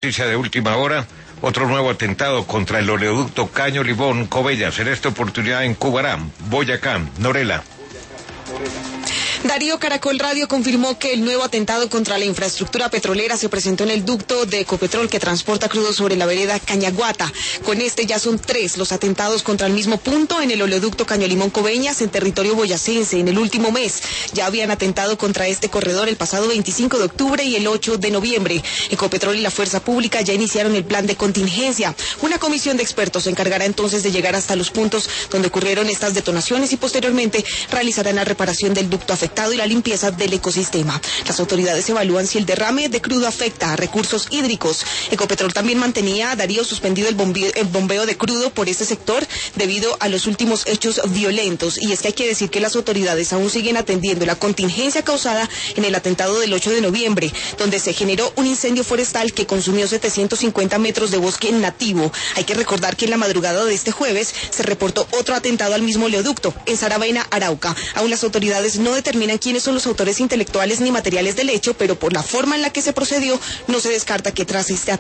Noticia de última hora, otro nuevo atentado contra el oleoducto Caño Limón Cobellas, en esta oportunidad en Cubará, Boyacá, Norela. Darío, Caracol Radio confirmó que el nuevo atentado contra la infraestructura petrolera se presentó en el ducto de Ecopetrol que transporta crudo sobre la vereda Cañaguata. Con este ya son 3 los atentados contra el mismo punto en el oleoducto Caño Limón Cobellas en territorio boyacense. En el último mes ya habían atentado contra este corredor el pasado 25 de octubre y el 8 de noviembre. Ecopetrol y la Fuerza Pública ya iniciaron el plan de contingencia. Una comisión de expertos se encargará entonces de llegar hasta los puntos donde ocurrieron estas detonaciones y posteriormente realizarán la reparación del ducto afectado y la limpieza del ecosistema. Las autoridades evalúan si el derrame de crudo afecta a recursos hídricos. Ecopetrol también mantenía, Darío, suspendido el bombeo de crudo por este sector debido a los últimos hechos violentos. Y es que hay que decir que las autoridades aún siguen atendiendo la contingencia causada en el atentado del 8 de noviembre, donde se generó un incendio forestal que consumió 750 metros de bosque nativo. Hay que recordar que en la madrugada de este jueves se reportó otro atentado al mismo oleoducto, en Saravena, Arauca. Aún las autoridades no determinan quiénes son los autores intelectuales ni materiales del hecho, pero por la forma en la que se procedió, no se descarta que tras este